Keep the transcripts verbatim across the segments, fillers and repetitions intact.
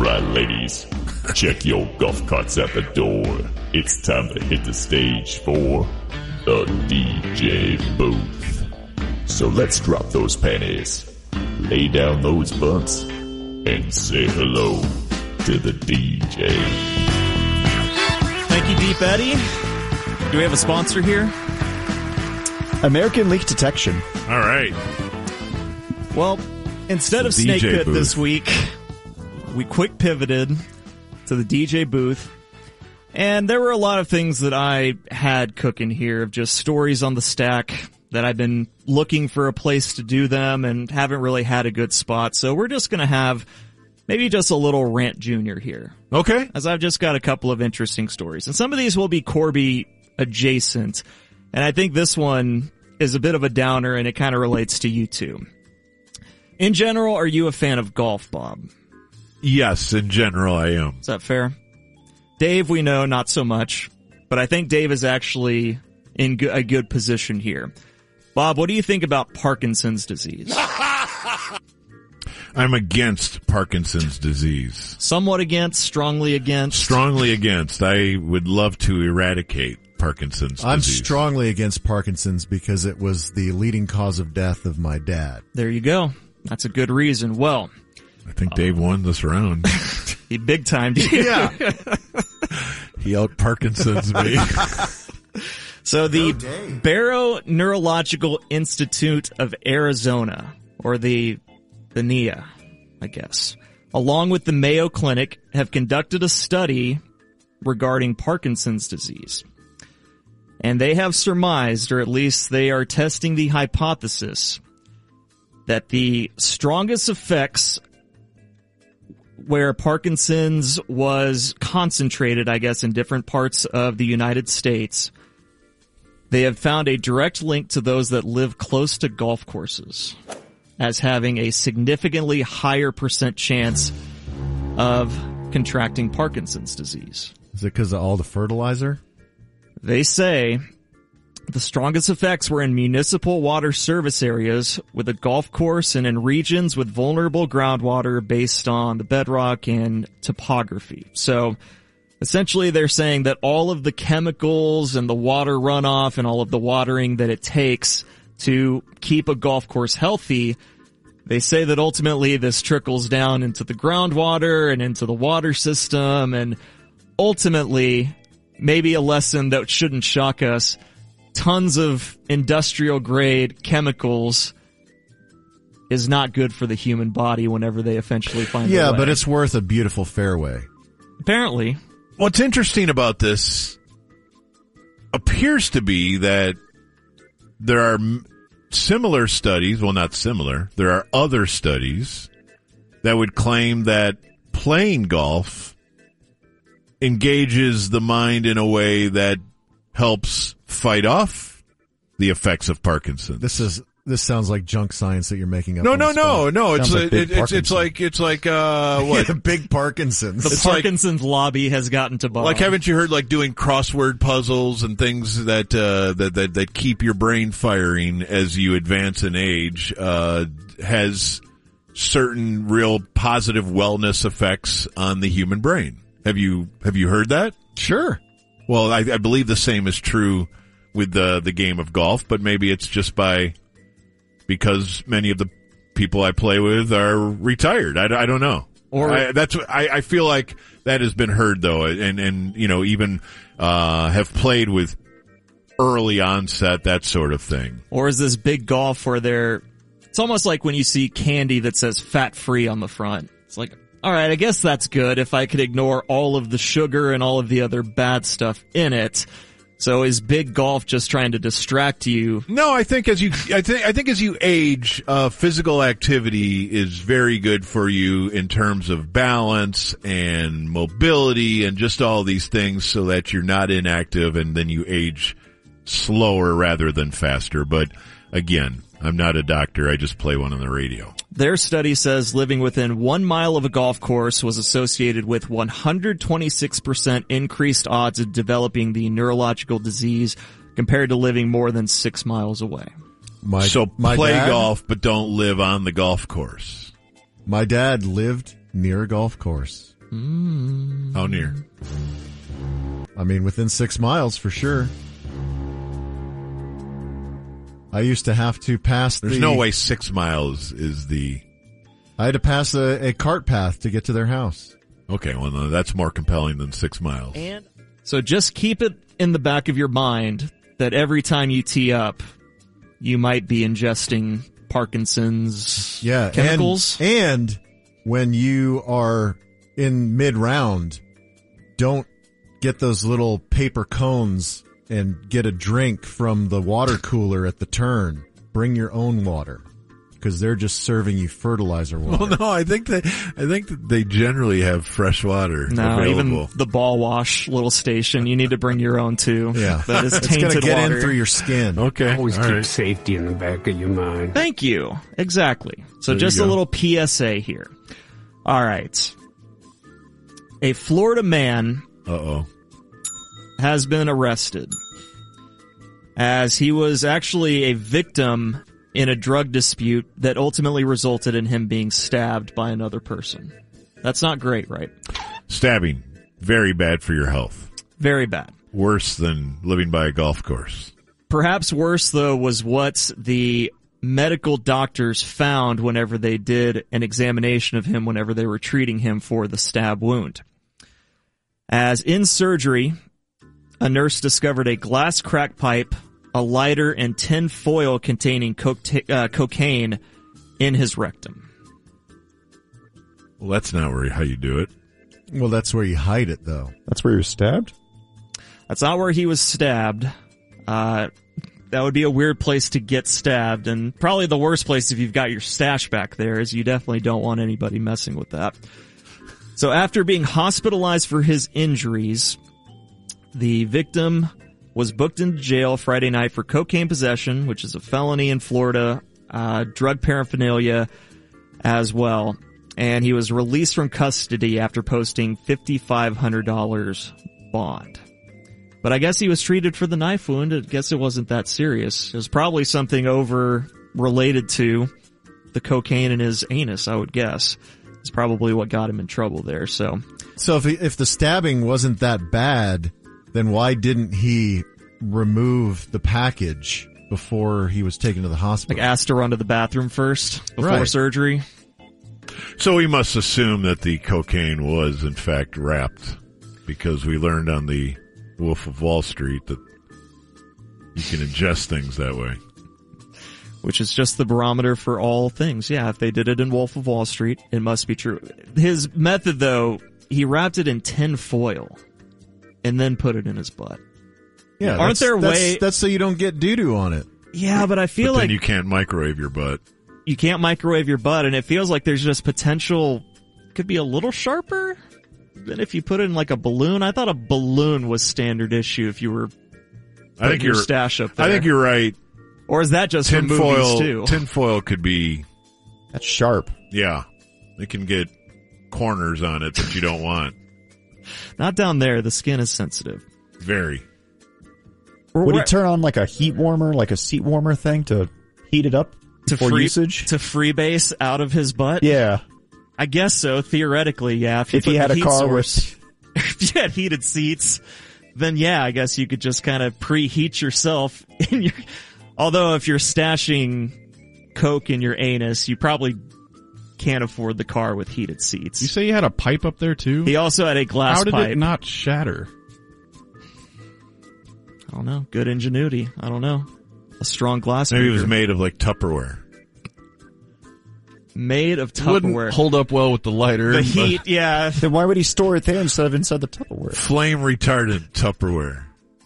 right, ladies. Check your golf carts at the door. It's time to hit the stage for the D J booth. So let's drop those panties, lay down those butts, and say hello to the D J. Thank you, Deep Eddy. Do we have a sponsor here? American Leak Detection. All right. Well, instead of Snake Pit this week, we quick pivoted to the D J booth. And there were a lot of things that I had cooking here of just stories on the stack that I've been looking for a place to do them and haven't really had a good spot. So we're just going to have maybe just a little rant junior here. Okay. As I've just got a couple of interesting stories. And some of these will be Corby adjacent. And I think this one is a bit of a downer and it kind of relates to you too. In general, are you a fan of golf, Bob? Yes, in general I am. Is that fair? Dave, we know not so much, but I think Dave is actually in go- a good position here. Bob, what do you think about Parkinson's disease? I'm against Parkinson's disease. Somewhat against, strongly against? Strongly against. I would love to eradicate Parkinson's I'm disease. strongly against Parkinson's because it was the leading cause of death of my dad. There you go. That's a good reason. Well, I think Dave uh, won this round. He big timed you. Yeah. He out Parkinson's me. So the oh, Barrow Neurological Institute of Arizona, or the the N I A, I guess, along with the Mayo Clinic, have conducted a study regarding Parkinson's disease. And they have surmised, or at least they are testing the hypothesis, that the strongest effects where Parkinson's was concentrated, I guess, in different parts of the United States, they have found a direct link to those that live close to golf courses as having a significantly higher percent chance of contracting Parkinson's disease. Is it because of all the fertilizer? They say the strongest effects were in municipal water service areas with a golf course and in regions with vulnerable groundwater based on the bedrock and topography. So essentially they're saying that all of the chemicals and the water runoff and all of the watering that it takes to keep a golf course healthy, they say that ultimately this trickles down into the groundwater and into the water system, and ultimately, maybe a lesson that shouldn't shock us, tons of industrial grade chemicals is not good for the human body whenever they eventually find Yeah, a way. but it's worth a beautiful fairway. Apparently. What's interesting about this appears to be that there are similar studies, well, not similar, there are other studies that would claim that playing golf engages the mind in a way that helps fight off the effects of Parkinson's. This is this sounds like junk science that you're making up. No, on no, the spot. no, no. It's Sounds like it, big it's it's like it's like uh what the big Parkinson's. The It's Parkinson's lobby has gotten to Bob. Like, haven't you heard like doing crossword puzzles and things that uh that that, that keep your brain firing as you advance in age uh has certain real positive wellness effects on the human brain. Have you have you heard that? Sure. Well, I, I believe the same is true with the the game of golf, but maybe it's just by because many of the people I play with are retired. I, I don't know. Or I, that's I, I feel like that has been heard though, and and you know even uh have played with early onset, that sort of thing. Or is this big golf where they're? It's almost like when you see candy that says fat free on the front. It's like, all right, I guess that's good if I could ignore all of the sugar and all of the other bad stuff in it. So is big golf just trying to distract you? No, I think as you, I think, I think as you age, uh, physical activity is very good for you in terms of balance and mobility and just all these things so that you're not inactive and then you age slower rather than faster. But again, I'm not a doctor. I just play one on the radio. Their study says living within one mile of a golf course was associated with one hundred twenty-six percent increased odds of developing the neurological disease compared to living more than six miles away. My, so my play dad, golf, but don't live on the golf course. My dad lived near a golf course. Mm. How near? I mean, within six miles for sure. I used to have to pass There's the... no way six miles is the... I had to pass a, a cart path to get to their house. Okay, well, no, that's more compelling than six miles. And so just keep it in the back of your mind that every time you tee up, you might be ingesting Parkinson's yeah, chemicals. And, and when you are in mid-round, don't get those little paper cones and get a drink from the water cooler at the turn. Bring your own water, because they're just serving you fertilizer water. Well, no, I think they, I think that they generally have fresh water No, available. even the ball wash little station, you need to bring your own too. Yeah, that is it's tainted going to get water. in through your skin. Okay, Always all keep right. safety in the back of your mind. Thank you. Exactly. So There just you a go. little P S A here. All right. A Florida man Uh-oh. has been arrested as he was actually a victim in a drug dispute that ultimately resulted in him being stabbed by another person. That's not great, right? Stabbing. Very bad for your health. Very bad. Worse than living by a golf course. Perhaps worse, though, was what the medical doctors found whenever they did an examination of him whenever they were treating him for the stab wound. As in surgery, a nurse discovered a glass crack pipe, a lighter, and tin foil containing co- uh, cocaine in his rectum. Well, that's not where, how you do it. Well, that's where you hide it, though. That's where you were stabbed? That's not where he was stabbed. Uh, that would be a weird place to get stabbed, and probably the worst place if you've got your stash back there, is you definitely don't want anybody messing with that. So after being hospitalized for his injuries, the victim was booked into jail Friday night for cocaine possession, which is a felony in Florida, uh, drug paraphernalia as well. And he was released from custody after posting five thousand five hundred dollars bond. But I guess he was treated for the knife wound. I guess it wasn't that serious. It was probably something over related to the cocaine in his anus, I would guess. It's probably what got him in trouble there. So, So if he, if the stabbing wasn't that bad, then why didn't he remove the package before he was taken to the hospital? like, asked to run to the bathroom first before Right. surgery. So we must assume that the cocaine was, in fact, wrapped, because we learned on the Wolf of Wall Street that you can ingest things that way. Which is just the barometer for all things. Yeah, if they did it in Wolf of Wall Street, it must be true. His method, though, he wrapped it in tin foil and then put it in his butt. Yeah, Aren't that's, there that's, way- That's so you don't get doo-doo on it. Yeah, but I feel But then like you can't microwave your butt. you can't microwave your butt, and it feels like there's just potential, could be a little sharper than if you put it in like a balloon. I thought a balloon was standard issue if you were I think putting your you're. stash up there. I think you're right. Or is that just Tin for movies foil. too? Tin foil could be. That's sharp. Yeah, it can get corners on it that you don't want. Not down there. The skin is sensitive. Very. Would he turn on like a heat warmer, like a seat warmer thing to heat it up to for free, usage? to freebase out of his butt? Yeah. I guess so, theoretically, yeah. If, you If he put had the a heat car source, if you had heated seats, then yeah, I guess you could just kind of preheat yourself in your, although if you're stashing coke in your anus, you probably can't afford the car with heated seats. You say you had a pipe up there too? He also had a glass How did pipe. it not shatter? I don't know. Good ingenuity. I don't know. A strong glass Maybe it breaker. was made of like Tupperware. Made of Wouldn't Tupperware. hold up well with the lighter. The but- heat, yeah. Then why would he store it there instead of inside the Tupperware? Flame retardant Tupperware.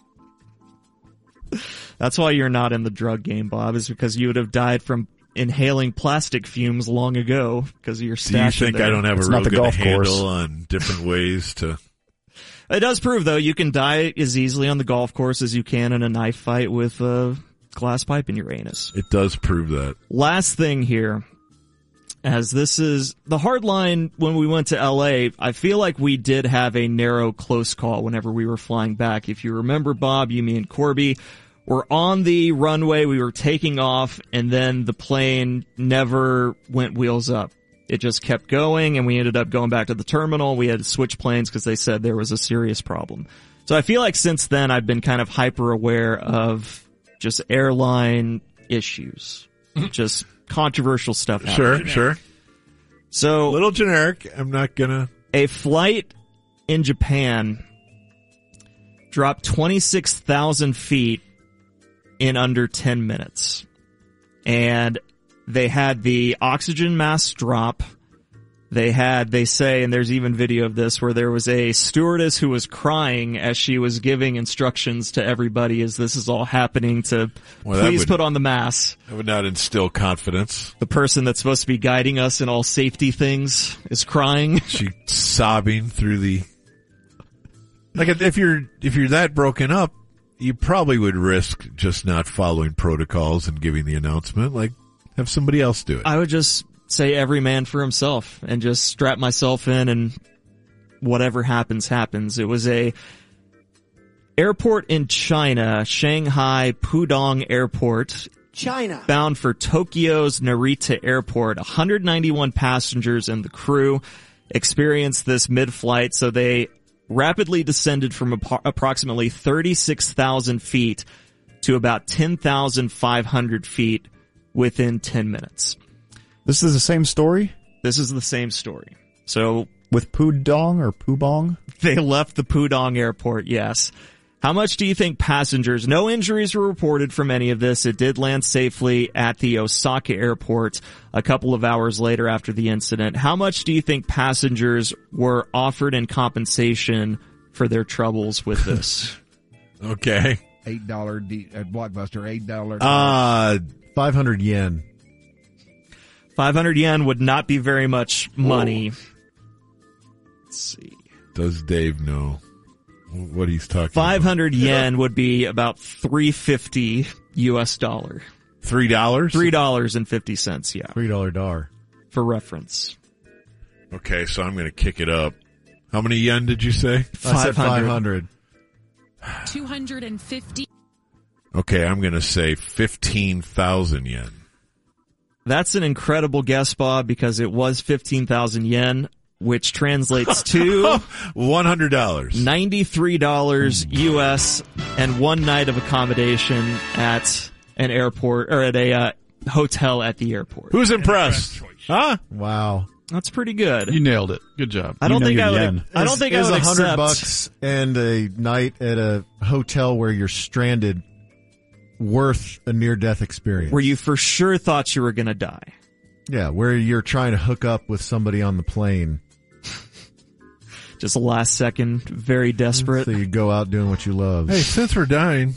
That's why you're not in the drug game, Bob, is because you would have died from inhaling plastic fumes long ago because of your Do you stash. think there. I don't have It's a not real the good golf handle course. on different ways to... It does prove, though, you can die as easily on the golf course as you can in a knife fight with a glass pipe in your anus. It does prove that. Last thing here, as this is the hard line when we went to L A, I feel like we did have a narrow, close call whenever we were flying back. If you remember, Bob, you, me, and Corby were on the runway, we were taking off, and then the plane never went wheels up. it just kept going, and we ended up going back to the terminal. We had to switch planes because they said there was a serious problem. So I feel like since then I've been kind of hyper aware of just airline issues, just controversial stuff happening. Sure, sure. So A little generic. I'm not gonna. a flight in Japan dropped twenty-six thousand feet in under ten minutes. And they had the oxygen mask drop. They had, they say, and there's even video of this, where there was a stewardess who was crying as she was giving instructions to everybody as this is all happening to Well, that please would- put on the mask. I would not instill confidence. The person that's supposed to be guiding us in all safety things is crying. She sobbing through the. Like if you're if you're that broken up, you probably would risk just not following protocols and giving the announcement. Like, have somebody else do it. I would just say every man for himself and just strap myself in and whatever happens, happens. It was a airport in China, Shanghai Pudong Airport. China. Bound for Tokyo's Narita Airport. one hundred ninety-one passengers and the crew experienced this mid-flight, so they rapidly descended from ap- approximately thirty-six thousand feet to about ten thousand five hundred feet within ten minutes. This is the same story This is the same story. So with Pudong or Pubong? they left the Pudong airport, yes. How much do you think passengers, no injuries were reported from any of this. It did land safely at the Osaka airport a couple of hours later after the incident. How much do you think passengers were offered in compensation for their troubles with this? Okay. Eight dollar D- at Blockbuster. Eight dollar. Uh, five hundred yen. five hundred yen would not be very much money. Let's see. does Dave know what he's talking five hundred about? yen would be about three fifty U S dollar. Three dollars? Three dollars and fifty cents, yeah. Three dollar dar. For reference. Okay, so I'm going to kick it up. How many yen did you say? I said five hundred. two hundred fifty. Okay, I'm going to say fifteen thousand yen. That's an incredible guess, Bob, because it was fifteen thousand yen, which translates to one hundred dollars. ninety-three dollars U S and one night of accommodation at an airport or at a uh, hotel at the airport. Who's impressed? Huh? Wow. That's pretty good. You nailed it. Good job. I don't You know think your I would. yen. I don't Is- think I is would a hundred accept. bucks and a night at a hotel where you're stranded worth a near-death experience. Where you for sure thought you were going to die. Yeah, where you're trying to hook up with somebody on the plane. Just last second, very desperate. So you go out doing what you love. Hey, since we're dying,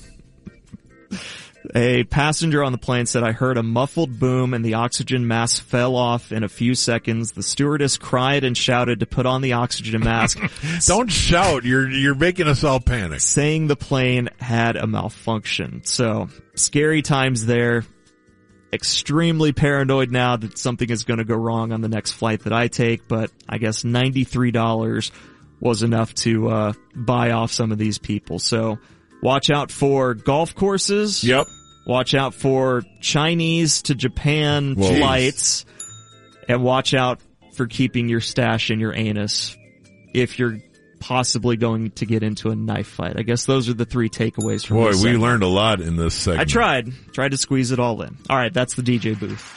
A passenger on the plane said, I heard a muffled boom and the oxygen mask fell off in a few seconds. The stewardess cried and shouted to put on the oxygen mask, don't shout. You're you're making us all panic. saying the plane had a malfunction. So, scary times there. Extremely paranoid now that something is going to go wrong on the next flight that I take, but I guess ninety-three dollars was enough to uh buy off some of these people. So, watch out for golf courses. Yep. Watch out for Chinese to Japan Whoa. flights. And watch out for keeping your stash in your anus if you're possibly going to get into a knife fight. I guess those are the three takeaways from Boy, this we segment. learned a lot in this segment. I tried. Tried to squeeze it all in. All right, that's the D J booth.